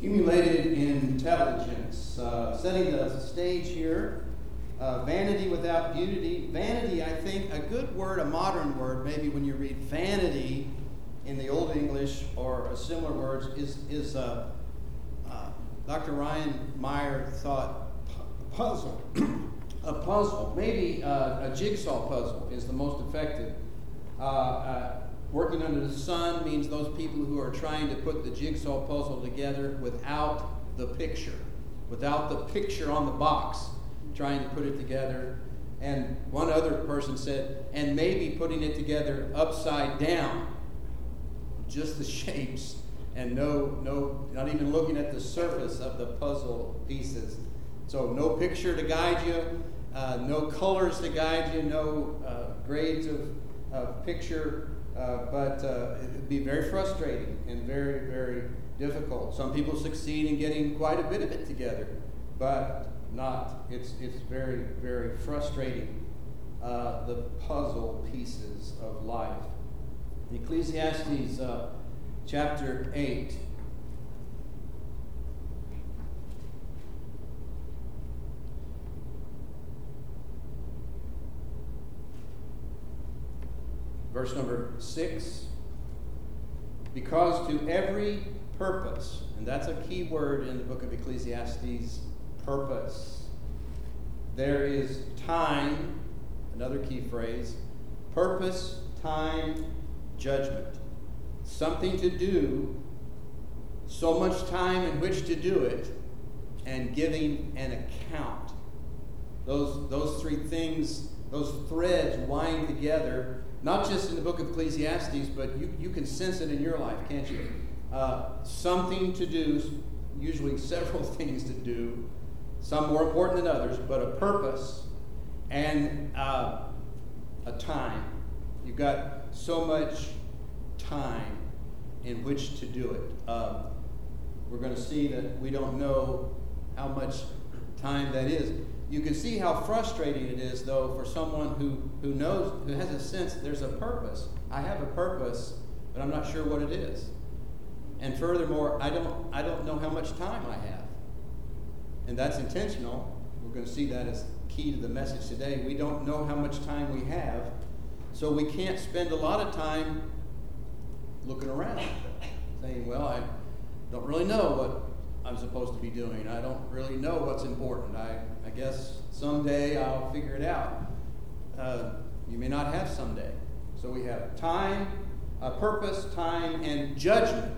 Accumulated intelligence. Setting the stage here. Vanity without beauty. Vanity, I think, a good word, a modern word, maybe when you read vanity in the Old English or a similar words, is Dr. Ryan Meyer thought puzzle. A puzzle, maybe a jigsaw puzzle is the most effective. Working under the sun means those people who are trying to put the jigsaw puzzle together without the picture on the box, trying to put it together. And one other person said, and maybe putting it together upside down, just the shapes, and not even looking at the surface of the puzzle pieces. So no picture to guide you, no colors to guide you, no grades of picture. But it would be very frustrating and very, very difficult. Some people succeed in getting quite a bit of it together, but not. It's very, very frustrating, the puzzle pieces of life. Ecclesiastes chapter 8. Verse number 6, because to every purpose, and that's a key word in the book of Ecclesiastes, purpose. There is time, another key phrase, purpose, time, judgment. Something to do, so much time in which to do it, and giving an account. Those three things, those threads wind together. Not just in the book of Ecclesiastes, but you can sense it in your life, can't you? Something to do, usually several things to do, some more important than others, but a purpose and a time. You've got so much time in which to do it. We're going to see that we don't know how much time that is. You can see how frustrating it is, though, for someone who knows, who has a sense that there's a purpose. I have a purpose, but I'm not sure what it is. And furthermore, I don't know how much time I have. And that's intentional. We're going to see that as key to the message today. We don't know how much time we have, so we can't spend a lot of time looking around, saying, well, I don't really know what I'm supposed to be doing. I don't really know what's important. I guess someday I'll figure it out. You may not have someday. So we have time, purpose, time, and judgment.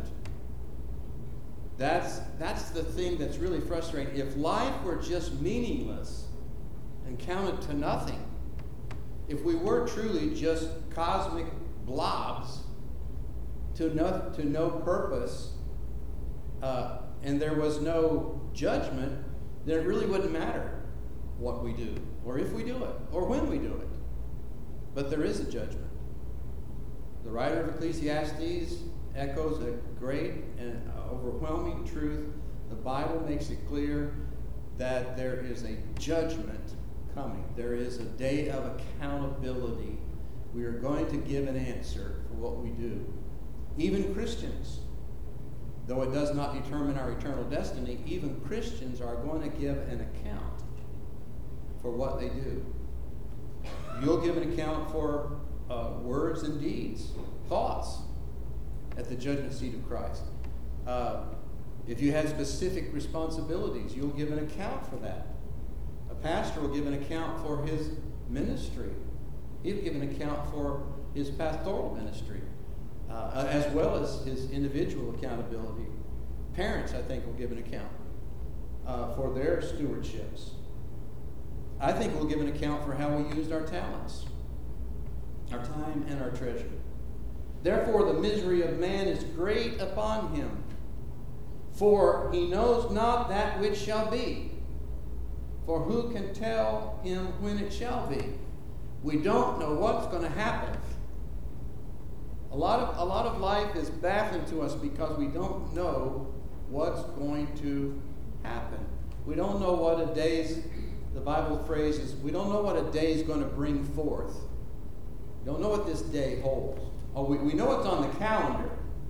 That's the thing that's really frustrating. If life were just meaningless and counted to nothing, if we were truly just cosmic blobs to no purpose, and there was no judgment, then it really wouldn't matter what we do, or if we do it, or when we do it. But there is a judgment. The writer of Ecclesiastes echoes a great and overwhelming truth. The Bible makes it clear that there is a judgment coming. There is a day of accountability. We are going to give an answer for what we do. Even Christians, though it does not determine our eternal destiny, even Christians are going to give an account for what they do. You'll give an account for words and deeds, thoughts at the judgment seat of Christ. If you have specific responsibilities, you'll give an account for that. A pastor will give an account for his ministry. He'll give an account for his pastoral ministry, as well as his individual accountability. Parents, I think, will give an account for their stewardships. I think we'll give an account for how we used our talents, our time, and our treasure. Therefore, the misery of man is great upon him, for he knows not that which shall be. For who can tell him when it shall be? We don't know what's going to happen. A lot of life is baffling to us because we don't know what's going to happen. We don't know what a day's, the Bible phrase is, we don't know what a day is going to bring forth. We don't know what this day holds. Oh, we know it's on the calendar.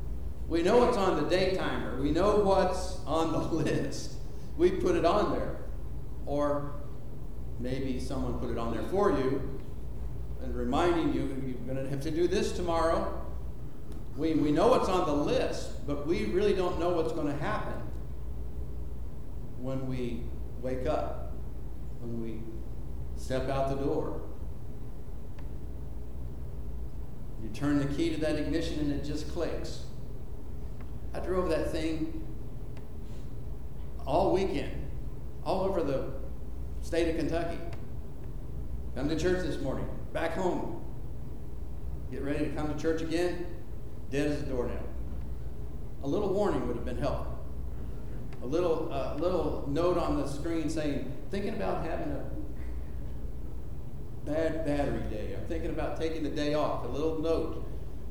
We know what's on the day timer. We know what's on the list. We put it on there. Or maybe someone put it on there for you and reminding you, you're going to have to do this tomorrow. We know what's on the list, but we really don't know what's going to happen when we wake up, when we step out the door. You turn the key to that ignition and it just clicks. I drove that thing all weekend, all over the state of Kentucky. Come to church this morning, back home. Get ready to come to church again, dead as a doornail. A little warning would have been helpful. A little note on the screen saying, thinking about having a bad battery day. I'm thinking about taking the day off. A little note.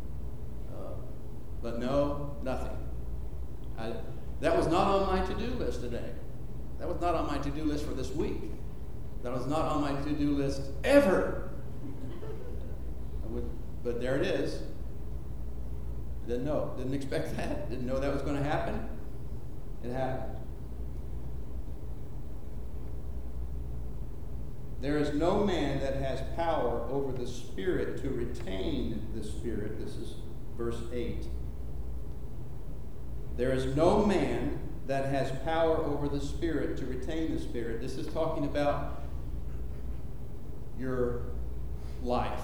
But no, nothing. That was not on my to-do list today. That was not on my to-do list for this week. That was not on my to-do list ever. But there it is. Didn't know. Didn't expect that. Didn't know that was going to happen. It happened. There is no man that has power over the Spirit to retain the Spirit. This is verse 8. There is no man that has power over the Spirit to retain the Spirit. This is talking about your life.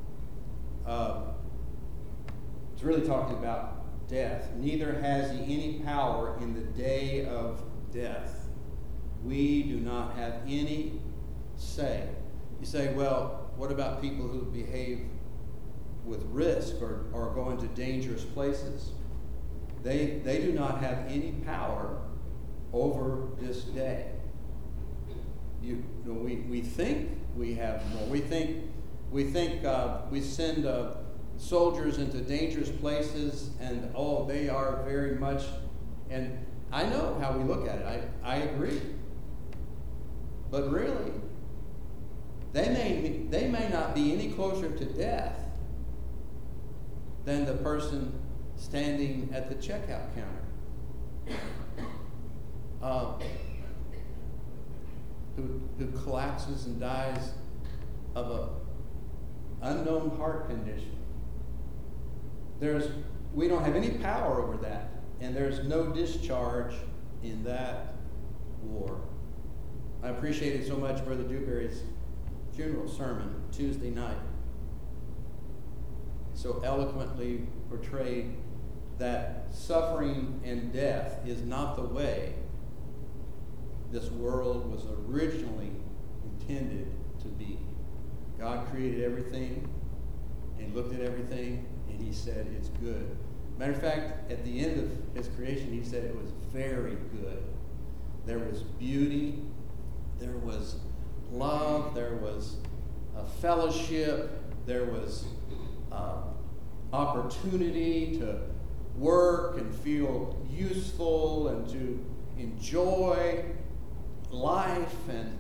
It's really talking about death. Neither has he any power in the day of death. We do not have any say. You say, well, what about people who behave with risk or go into dangerous places? They do not have any power over this day. We think we have more. We think we send soldiers into dangerous places, and they are very much. And I know how we look at it. I agree. But really, they may not be any closer to death than the person standing at the checkout counter, who collapses and dies of an unknown heart condition. We don't have any power over that, and there's no discharge in that war. I appreciated so much Brother Dewberry's funeral sermon Tuesday night. So eloquently portrayed that suffering and death is not the way this world was originally intended to be. God created everything and looked at everything and he said it's good. Matter of fact, at the end of his creation, he said it was very good. There was beauty, there was love, there was a fellowship, there was opportunity to work and feel useful and to enjoy life. And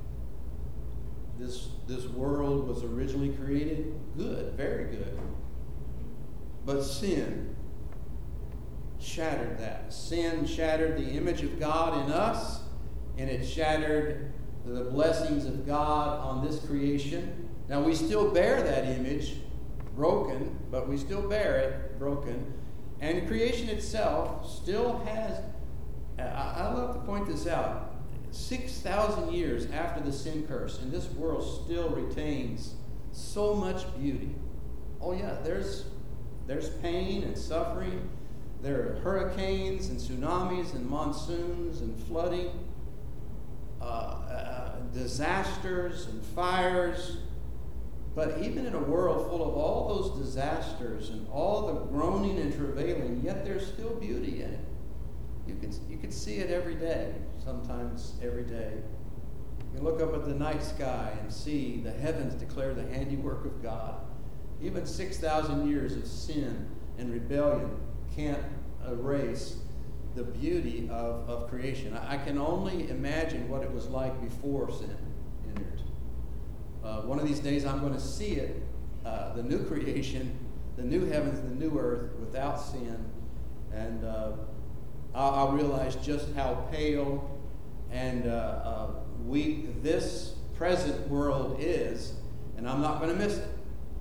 this world was originally created good, very good. But sin shattered that. Sin shattered the image of God in us, and it shattered the blessings of God on this creation. Now we still bear that image, broken, but we still bear it, broken. And creation itself still has, I love to point this out, 6,000 years after the sin curse, and this world still retains so much beauty. Oh yeah, there's pain and suffering. There are hurricanes and tsunamis and monsoons and flooding, disasters and fires. But even in a world full of all those disasters and all the groaning and travailing, yet there's still beauty in it. You can see it every day, sometimes every day. You can look up at the night sky and see the heavens declare the handiwork of God. Even 6,000 years of sin and rebellion can't erase the beauty of creation. I can only imagine what it was like before sin entered. One of these days I'm going to see it, the new creation, the new heavens, the new earth, without sin. And I'll realize just how pale and weak this present world is, and I'm not going to miss it.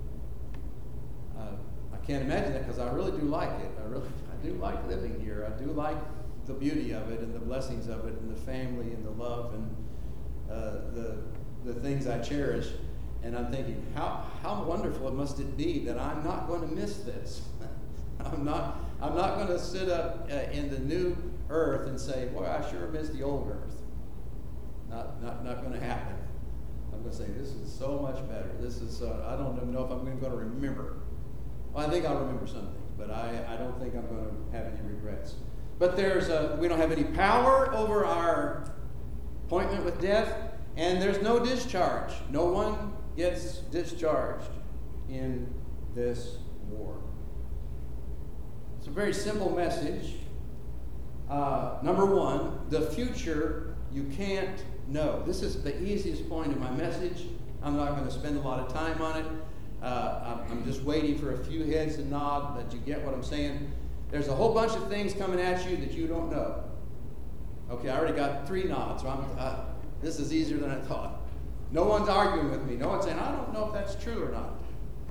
I can't imagine that because I really do like it. I do like living here. I do like the beauty of it and the blessings of it and the family and the love and the things I cherish. And I'm thinking, how wonderful must it be that I'm not going to miss this. I'm not going to sit up in the new earth and say, boy, I sure miss the old earth. Not going to happen. I'm going to say, this is so much better. This is, I don't even know if I'm going to remember. Well, I think I'll remember some things, but I don't think I'm going to have any regrets. But we don't have any power over our appointment with death, and there's no discharge. No one gets discharged in this war. It's a very simple message. Number one, the future you can't know. This is the easiest point in my message. I'm not going to spend a lot of time on it. I'm just waiting for a few heads to nod that you get what I'm saying. There's a whole bunch of things coming at you that you don't know. Okay, I already got 3 nods. So this is easier than I thought. No one's arguing with me. No one's saying, I don't know if that's true or not.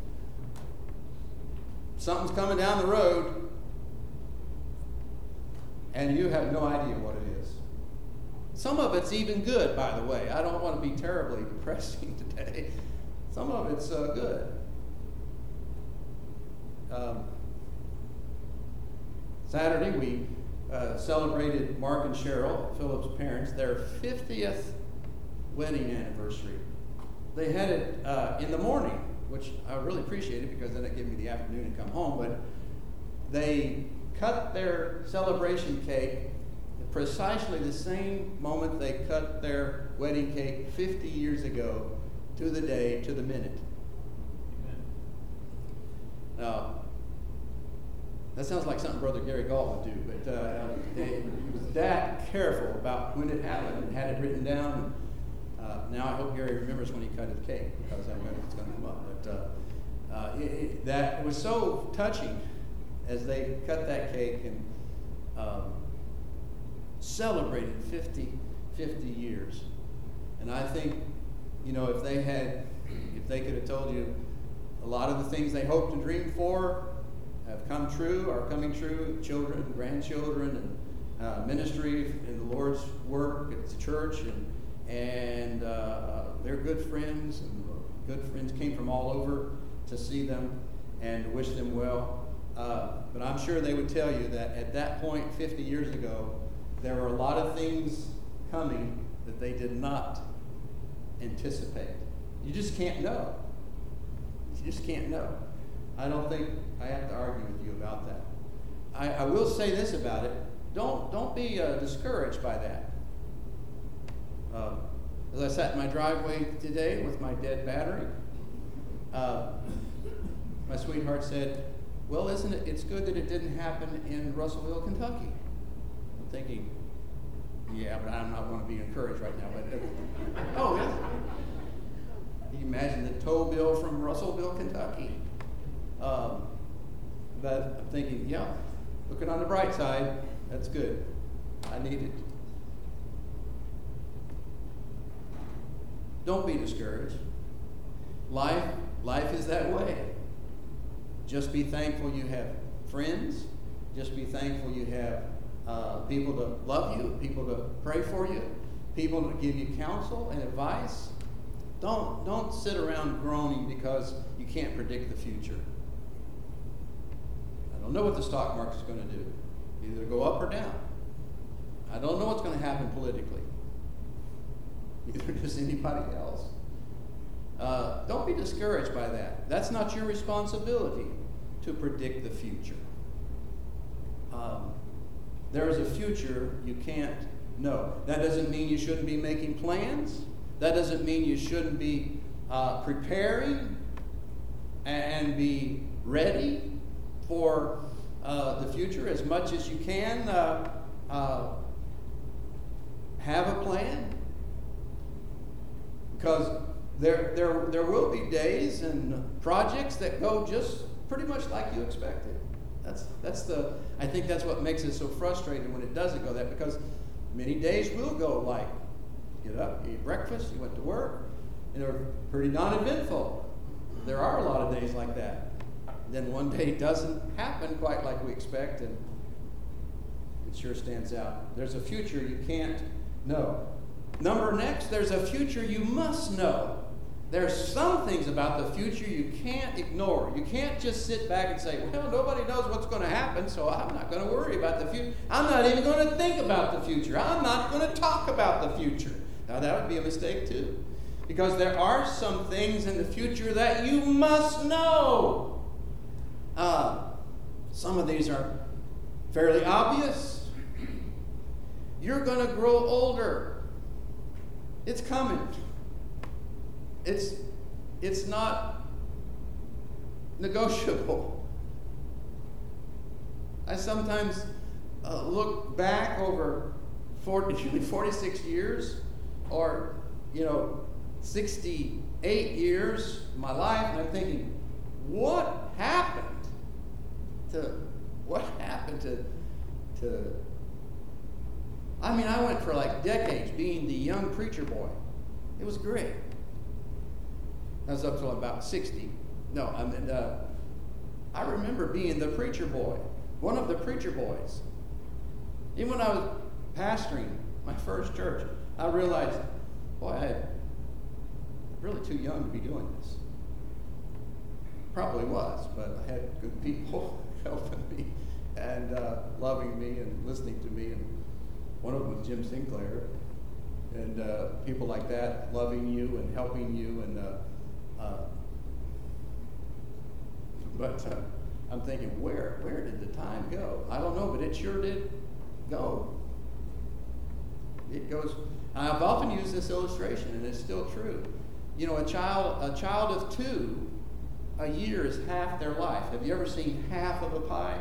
Something's coming down the road, and you have no idea what it is. Some of it's even good, by the way. I don't want to be terribly depressing today. Some of it's good. Saturday, we celebrated Mark and Cheryl, Philip's parents, their 50th wedding anniversary. They had it in the morning, which I really appreciated because then it gave me the afternoon to come home. But they cut their celebration cake at precisely the same moment they cut their wedding cake 50 years ago, to the day, to the minute. Amen. Now, that sounds like something Brother Gary Gall would do, but he was that careful about when it happened and had it written down. Now I hope Gary remembers when he cut his cake, because I know it's going to come up. But that was so touching as they cut that cake and celebrated 50 years. And I think, if they could have told you a lot of the things they hoped and dreamed for have come true, are coming true, children, grandchildren, and ministry in the Lord's work at the church, and they're good friends, and good friends came from all over to see them and to wish them well. But I'm sure they would tell you that at that point, 50 years ago, there were a lot of things coming that they did not anticipate. You just can't know. You just can't know. I don't think I have to argue with you about that. I will say this about it. Don't be discouraged by that. As I sat in my driveway today with my dead battery, my sweetheart said, well, isn't it, it's good that it didn't happen in Russellville, Kentucky. I'm thinking, yeah, but I'm not going to be encouraged right now. But oh, yeah. Can you imagine the tow bill from Russellville, Kentucky? But I'm thinking, yeah, looking on the bright side, that's good. I need it. Don't be discouraged. Life is that way. Just be thankful you have friends. Just be thankful you have people to love you, people to pray for you, people to give you counsel and advice. Don't sit around groaning because you can't predict the future. I don't know what the stock market's going to do. Either go up or down. I don't know what's going to happen politically. Neither does anybody else. Don't be discouraged by that. That's not your responsibility to predict the future. There is a future you can't know. That doesn't mean you shouldn't be making plans. That doesn't mean you shouldn't be preparing and be ready for the future as much as you can. Have a plan, because there will be days and projects that go just pretty much like you expected. I think that's what makes it so frustrating when it doesn't go that, because many days will go like, get up, eat breakfast, you went to work, and they're pretty non-eventful. There are a lot of days like that. Then one day doesn't happen quite like we expect, and it sure stands out. There's a future you can't know. Next, there's a future you must know. There's some things about the future you can't ignore. You can't just sit back and say, well, nobody knows what's going to happen, so I'm not going to worry about the future. I'm not even going to think about the future. I'm not going to talk about the future. Now, that would be a mistake, too. Because there are some things in the future that you must know. Some of these are fairly obvious. You're going to grow older. It's coming. It's not negotiable. I sometimes look back over 46 years or, 68 years of my life, and I'm thinking, what happened to I mean, I went for like decades being the young preacher boy. It was great. I was up till about 60. No, I remember being the preacher boy, one of the preacher boys. Even when I was pastoring my first church, I realized, boy, I'm really too young to be doing this. Probably was, but I had good people helping me and loving me and listening to me. And one of them was Jim Sinclair. And people like that loving you and helping you. And but I'm thinking, where did the time go? I don't know, but it sure did go. It goes. I've often used this illustration, and it's still true. A child of 2, a year is half their life. Have you ever seen half of a pie?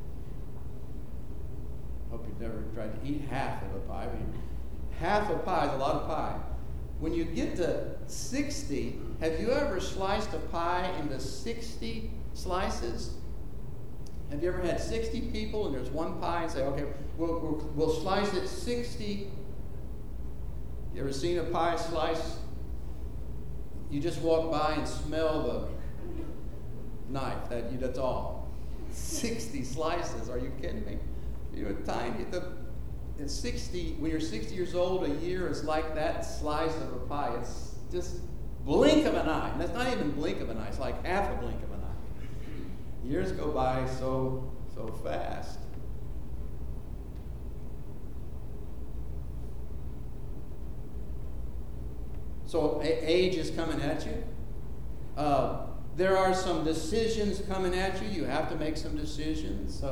Hope you've never tried to eat half of a pie. I mean, half a pie is a lot of pie. When you get to 60, have you ever sliced a pie into 60 slices? Have you ever had 60 people and there's one pie and say, okay, we'll slice it 60? You ever seen a pie slice? You just walk by and smell the knife. That's all. 60 slices. Are you kidding me? You're tiny. When you're 60 years old, a year is like that slice of a pie. It's just blink of an eye. And that's not even blink of an eye. It's like half a blink of an eye. Years go by so fast. So age is coming at you. There are some decisions coming at you. You have to make some decisions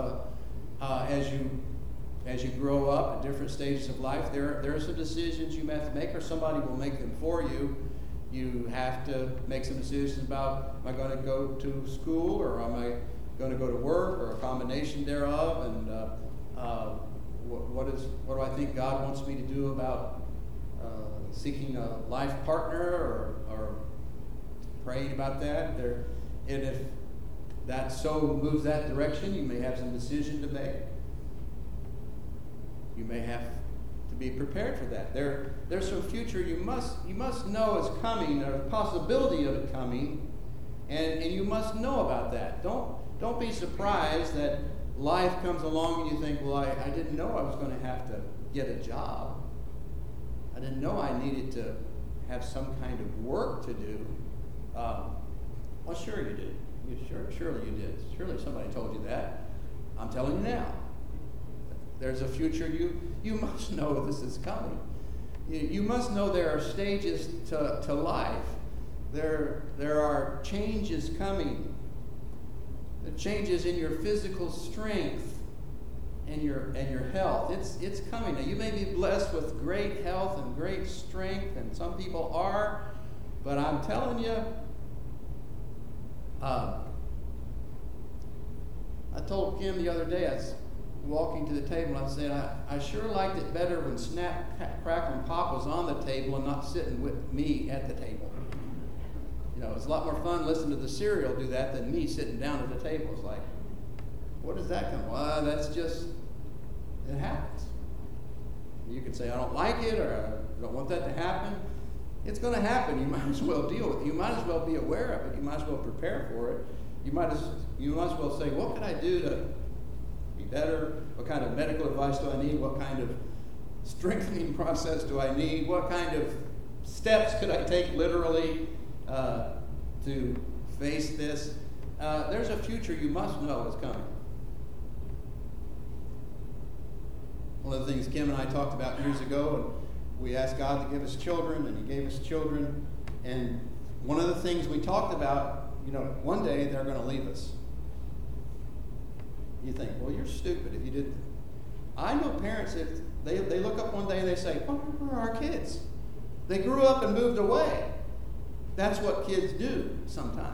as you grow up at different stages of life. There are some decisions you may have to make, or somebody will make them for you. You have to make some decisions about, am I going to go to school, or am I going to go to work, or a combination thereof, and what do I think God wants me to do about seeking a life partner, or praying about that. And if that so moves that direction, you may have some decision to make. You may have to be prepared for that. There's some future you must know is coming, or the possibility of it coming, and you must know about that. Don't be surprised that life comes along and you think, well, I didn't know I was going to have to get a job. I didn't know I needed to have some kind of work to do. Well, sure you did. Surely you did. Surely somebody told you that. I'm telling you now. There's a future you must know this is coming. You must know there are stages to life. There are changes coming. The changes in your physical strength and your health. It's coming. Now, you may be blessed with great health and great strength, and some people are, but I'm telling you, I told Kim the other day, I was walking to the table, and I said, I sure liked it better when Snap, Crackle, and Pop was on the table and not sitting with me at the table. It's a lot more fun listening to the cereal do that than me sitting down at the table. It's like, What does that come? Well, that's just, it happens. You can say, I don't like it, or I don't want that to happen. It's going to happen. You might as well deal with it. You might as well be aware of it. You might as well prepare for it. You might as well say, what can I do to be better? What kind of medical advice do I need? What kind of strengthening process do I need? What kind of steps could I take literally to face this? There's a future you must know is coming. One of the things Kim and I talked about years ago, and we asked God to give us children, and He gave us children. And one of the things we talked about, one day they're going to leave us. You think, well, you're stupid if you did that. I know parents, if they look up one day and they say, where are our kids? They grew up and moved away. That's what kids do sometimes.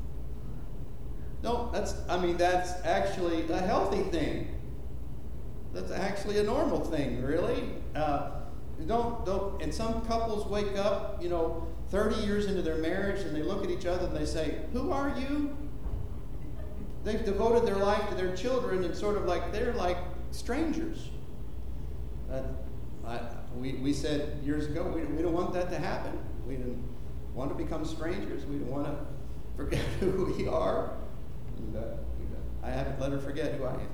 No, that's actually a healthy thing. That's actually a normal thing, really. Don't. And some couples wake up, 30 years into their marriage, and they look at each other and they say, "Who are you?" They've devoted their life to their children, and sort of like they're like strangers. We said years ago we don't want that to happen. We didn't want to become strangers. We don't want to forget who we are. And I haven't let her forget who I am.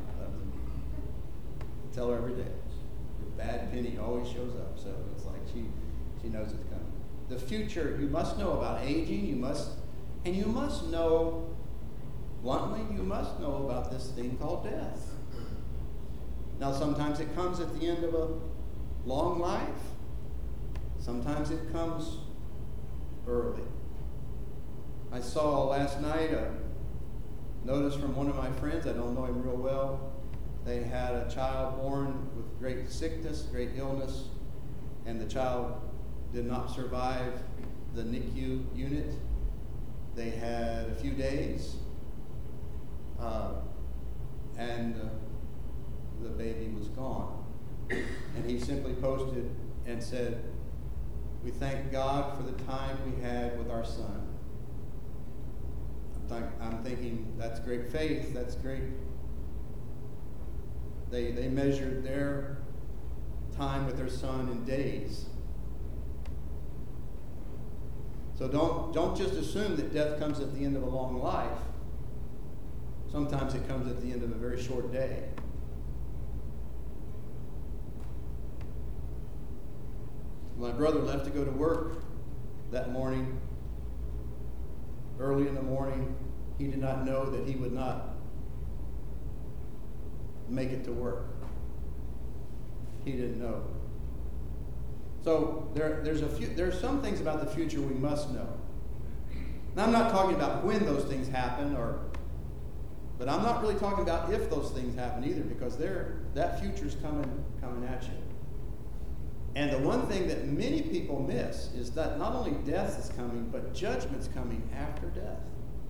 I tell her every day. The bad penny always shows up, so it's like she knows it's coming. The future, you must know about aging. You must know, bluntly, you must know about this thing called death. Now, sometimes it comes at the end of a long life. Sometimes it comes early. I saw last night a notice from one of my friends. I don't know him real well. They had a child born with great sickness, great illness, and the child did not survive the NICU unit. They had a few days, and the baby was gone. And he simply posted and said, "We thank God for the time we had with our son." I'm thinking, that's great faith. That's great. They measured their time with their son in days. So don't just assume that death comes at the end of a long life. Sometimes it comes at the end of a very short day. My brother left to go to work that morning. Early in the morning, he did not know that he would not make it to work. He didn't know. So there's some things about the future we must know. Now, I'm not talking about when those things happen, but I'm not really talking about if those things happen either, because that future's coming at you. And the one thing that many people miss is that not only death is coming, but judgment's coming after death.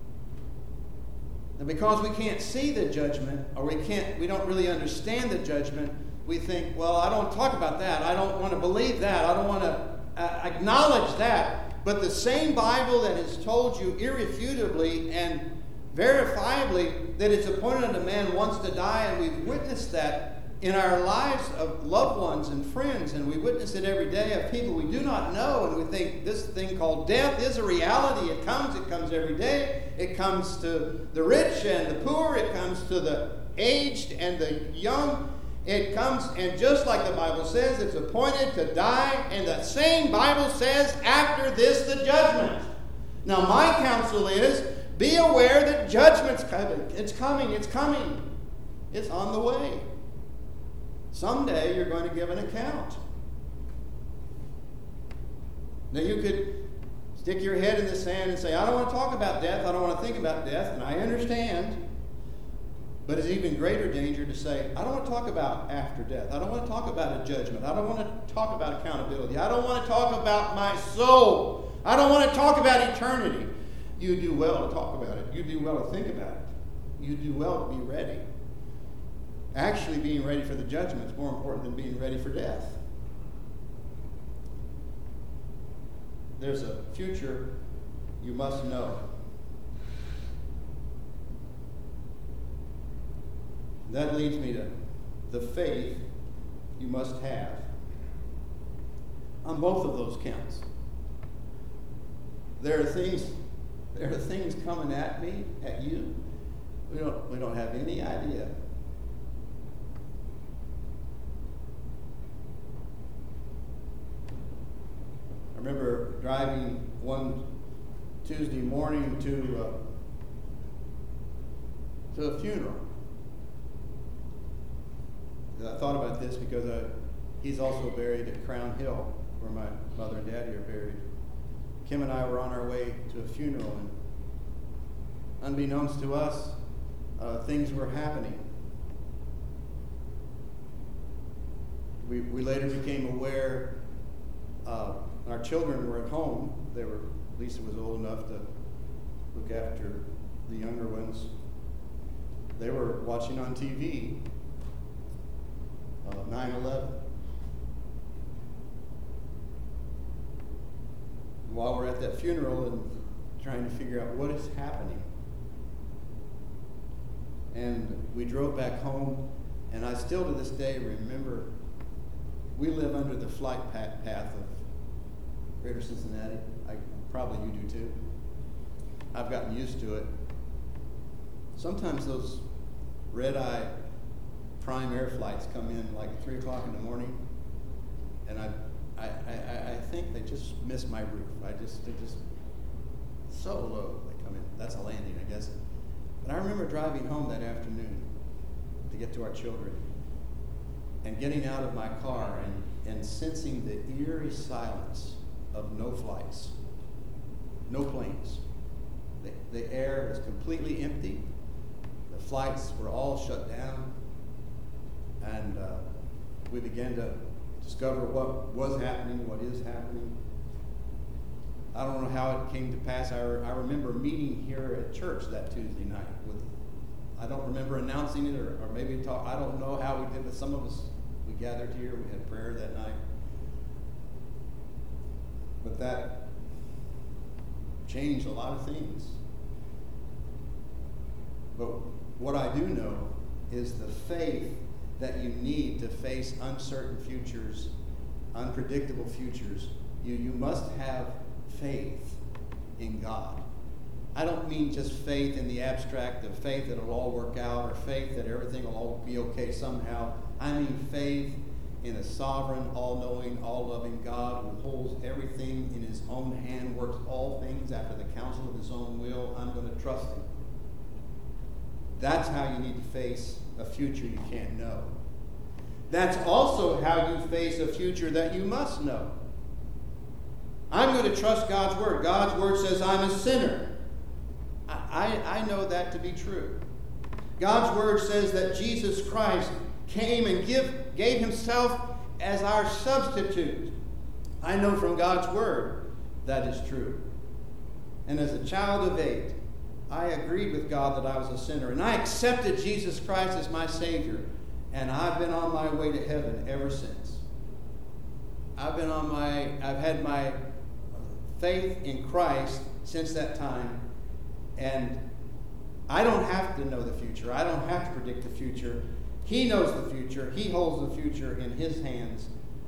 And because we can't see the judgment, or we don't really understand the judgment, we think, well, I don't talk about that. I don't want to believe that. I don't want to acknowledge that. But the same Bible that has told you irrefutably and verifiably that it's appointed unto man once to die, and we've witnessed that in our lives of loved ones and friends, and we witness it every day of people we do not know, and we think this thing called death is a reality. It comes every day. It comes to the rich and the poor. It comes to the aged and the young. It comes, and just like the Bible says, it's appointed to die, and the same Bible says, after this, the judgment. Now, my counsel is, be aware that judgment's coming. It's coming. It's coming. It's on the way. Someday you're going to give an account. Now, you could stick your head in the sand and say, I don't want to talk about death. I don't want to think about death. And I understand. But it's even greater danger to say, I don't want to talk about after death. I don't want to talk about a judgment. I don't want to talk about accountability. I don't want to talk about my soul. I don't want to talk about eternity. You do well to talk about it. You do well to think about it. You do well to be ready. Actually, being ready for the judgment is more important than being ready for death. There's a future you must know. That leads me to the faith you must have on both of those counts. There are things coming at me, at you. We don't have any idea. I remember driving one Tuesday morning to a funeral. I thought about this because he's also buried at Crown Hill, where my mother and daddy are buried. Kim and I were on our way to a funeral, and unbeknownst to us, things were happening. We later became aware our children were at home. Lisa was old enough to look after the younger ones. They were watching on TV 9/11. While we're at that funeral and trying to figure out what is happening, and we drove back home, and I still to this day remember we live under the flight path of Greater Cincinnati. Probably you do too. I've gotten used to it. Sometimes those red-eye prime air flights come in like 3 o'clock in the morning, and I think they just miss my roof. They're just so low they come in. That's a landing, I guess. But I remember driving home that afternoon to get to our children, and getting out of my car and sensing the eerie silence of no flights, no planes. The air was completely empty. The flights were all shut down. And we began to discover what was happening, what is happening. I don't know how it came to pass. I remember meeting here at church that Tuesday night. I don't remember announcing it or maybe talk. I don't know how we did it. Some of us, we gathered here. We had prayer that night. But that changed a lot of things. But what I do know is the faith that you need to face uncertain futures, unpredictable futures. You must have faith in God. I don't mean just faith in the abstract of faith that it'll all work out or faith that everything will all be okay somehow. I mean faith in a sovereign, all-knowing, all-loving God who holds everything in his own hand, works all things after the counsel of his own will. I'm going to trust him. That's how you need to face a future you can't know. That's also how you face a future that you must know. I'm going to trust God's word. God's word says I'm a sinner. I know that to be true. God's word says that Jesus Christ came and gave himself as our substitute. I know from God's word that is true. And as a child of 8, I agreed with God that I was a sinner, and I accepted Jesus Christ as my Savior, and I've been on my way to heaven ever since. I've had my faith in Christ since that time, and I don't have to know the future. I don't have to predict the future. He knows the future. He holds the future in his hands,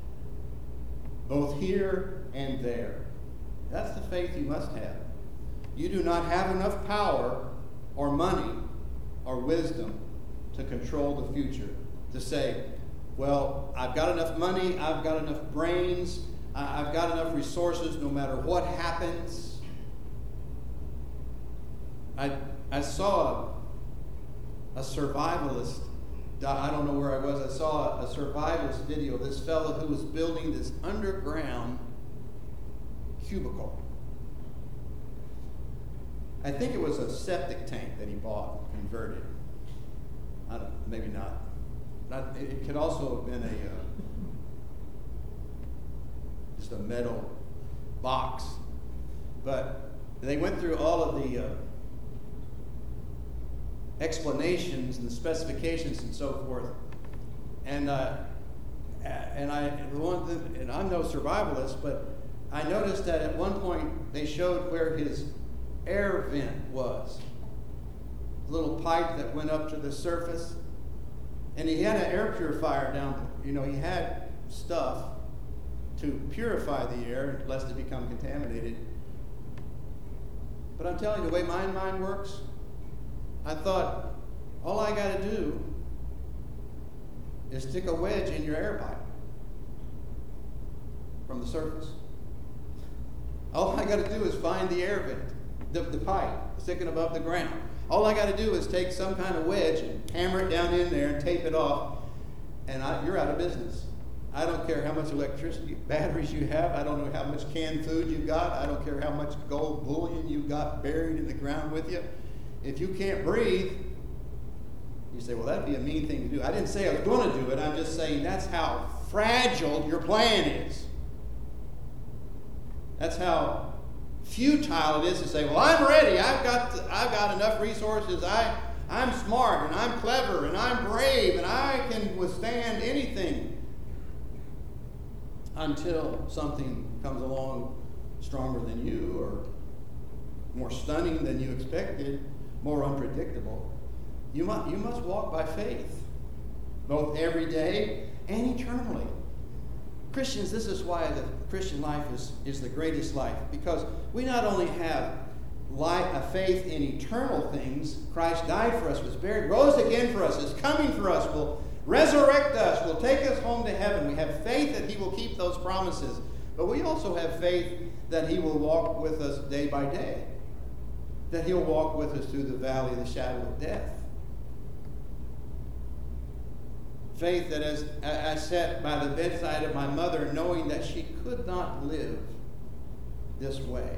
both here and there. That's the faith you must have. You do not have enough power or money or wisdom to control the future, to say, well, I've got enough money, I've got enough brains, I've got enough resources no matter what happens. I saw a survivalist, I don't know where I was, I saw a survivalist video of this fellow who was building this underground cubicle. I think it was a septic tank that he bought, converted. Maybe not. It could also have been just a metal box. But they went through all of the explanations and the specifications and so forth. And I'm no survivalist, but I noticed that at one point they showed where his air vent was. A little pipe that went up to the surface. And he had an air purifier down. He had stuff to purify the air lest it become contaminated. But I'm telling you, the way my mind works, I thought, all I got to do is stick a wedge in your air pipe from the surface. All I got to do is find the air vent, the pipe sticking above the ground. All I got to do is take some kind of wedge and hammer it down in there and tape it off, and you're out of business. I don't care how much electricity, batteries you have. I don't know how much canned food you got. I don't care how much gold bullion you got buried in the ground with you. If you can't breathe, you say, well, that'd be a mean thing to do. I didn't say I was going to do it. I'm just saying that's how fragile your plan is. That's how futile it is to say, well, I'm ready. I've got enough resources. I'm smart and I'm clever and I'm brave and I can withstand anything. Until something comes along stronger than you, or more stunning than you expected, more unpredictable. You must walk by faith, both every day and eternally. Christians, this is why the Christian life is the greatest life, because we not only have a faith in eternal things. Christ died for us, was buried, rose again for us, is coming for us, will resurrect us, will take us home to heaven. We have faith that he will keep those promises. But we also have faith that he will walk with us day by day. That he'll walk with us through the valley of the shadow of death. Faith that as I sat by the bedside of my mother, knowing that she could not live this way.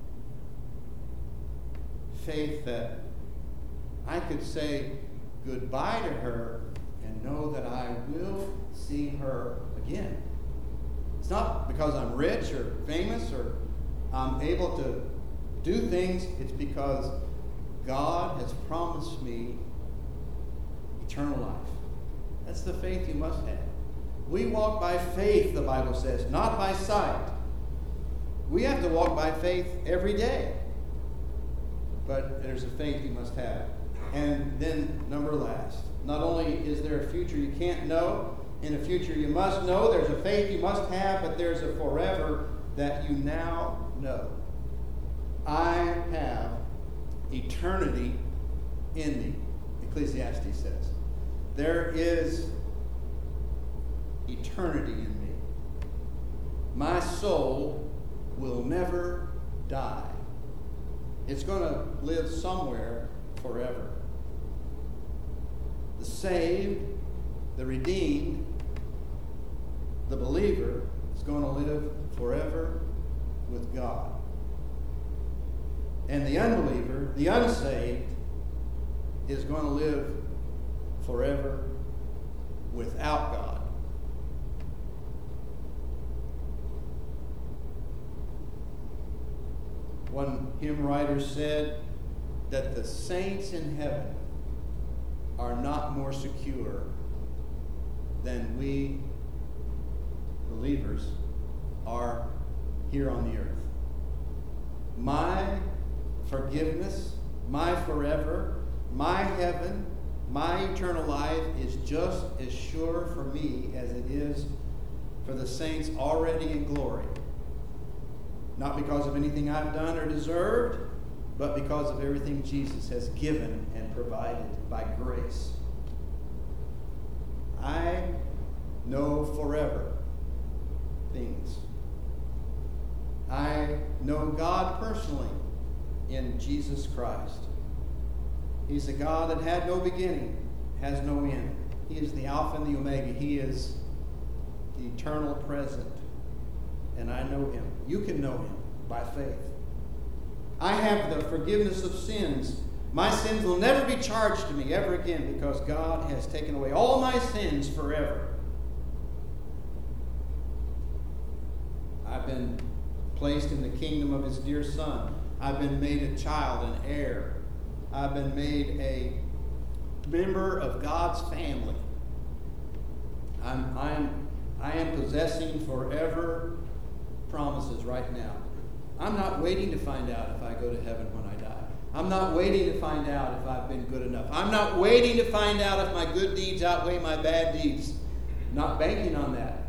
Faith that I could say goodbye to her and know that I will see her again. It's not because I'm rich or famous or I'm able to do things. It's because God has promised me eternal life. That's the faith you must have. We walk by faith, the Bible says, not by sight. We have to walk by faith every day. But there's a faith you must have. And then, number last, not only is there a future you can't know, in a future you must know, there's a faith you must have, but there's a forever that you now know. I have eternity in me, Ecclesiastes says. There is eternity in me. My soul will never die. It's going to live somewhere forever. The saved, the redeemed, the believer is going to live forever with God. And the unbeliever, the unsaved, is going to live forever without God. One hymn writer said that the saints in heaven are not more secure than we believers are here on the earth. My forgiveness, my forever, my heaven, my eternal life is just as sure for me as it is for the saints already in glory. Not because of anything I've done or deserved, but because of everything Jesus has given and provided by grace. I know forever things. I know God personally in Jesus Christ. He's a God that had no beginning, has no end. He is the Alpha and the Omega. He is the eternal present. And I know him. You can know him by faith. I have the forgiveness of sins. My sins will never be charged to me ever again because God has taken away all my sins forever. I've been placed in the kingdom of his dear Son. I've been made a child, an heir. I've been made a member of God's family. I am possessing forever promises right now. I'm not waiting to find out if I go to heaven when I die. I'm not waiting to find out if I've been good enough. I'm not waiting to find out if my good deeds outweigh my bad deeds. Not banking on that.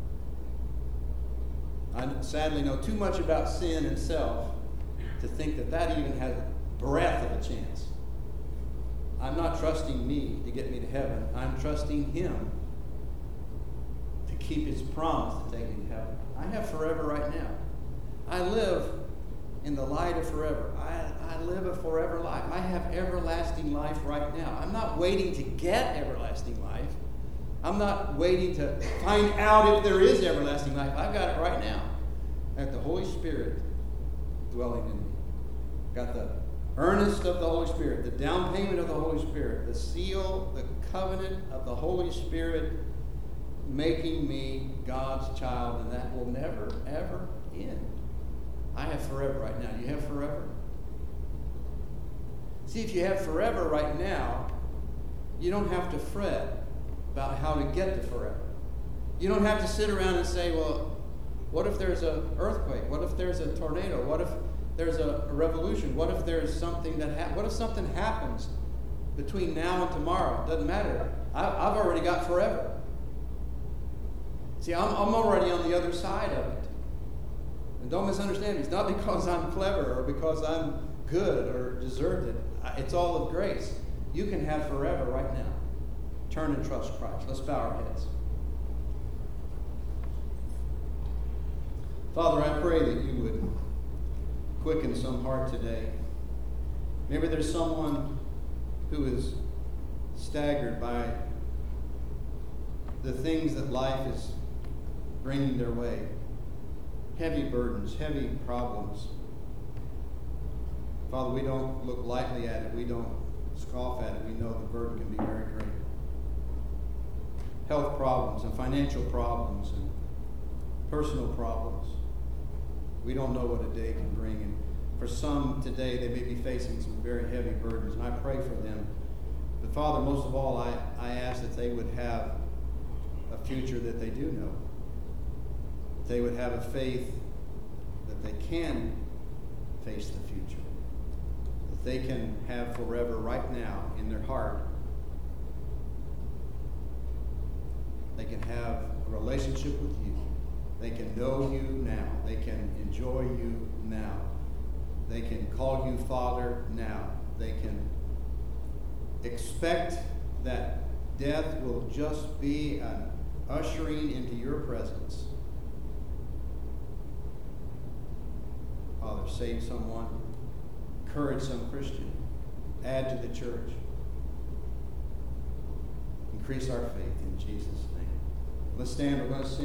I sadly know too much about sin and self to think that that even has a breath of a chance. I'm not trusting me to get me to heaven. I'm trusting Him to keep His promise to take me to heaven. I have forever right now. I live in the light of forever. I live a forever life. I have everlasting life right now. I'm not waiting to get everlasting life. I'm not waiting to find out if there is everlasting life. I've got it right now. I have the Holy Spirit dwelling in me. Got the earnest of the Holy Spirit, the down payment of the Holy Spirit, the seal, the covenant of the Holy Spirit making me God's child, and that will never, ever end. I have forever right now. You have forever? See, if you have forever right now, you don't have to fret about how to get to forever. You don't have to sit around and say, well, what if there's an earthquake? What if there's a tornado? What if there's a revolution? What if there's something what if something happens between now and tomorrow? It doesn't matter. I've already got forever. See, I'm already on the other side of it. And don't misunderstand me. It's not because I'm clever or because I'm good or deserved it. It's all of grace. You can have forever right now. Turn and trust Christ. Let's bow our heads. Father, I pray that you would quicken some heart today. Maybe there's someone who is staggered by the things that life is bringing their way. Heavy burdens, heavy problems. Father, we don't look lightly at it. We don't scoff at it. We know the burden can be very great. Health problems and financial problems and personal problems. We don't know what a day can bring. And for some today, they may be facing some very heavy burdens, and I pray for them. But Father, most of all, I ask that they would have a future that they do know. That they would have a faith that they can face the future. That they can have forever right now in their heart. They can have a relationship with you. They can know you now. They can enjoy you now. They can call you Father now. They can expect that death will just be an ushering into your presence. Father, save someone. Encourage some Christian. Add to the church. Increase our faith in Jesus' name. Let's stand. We're going to sing.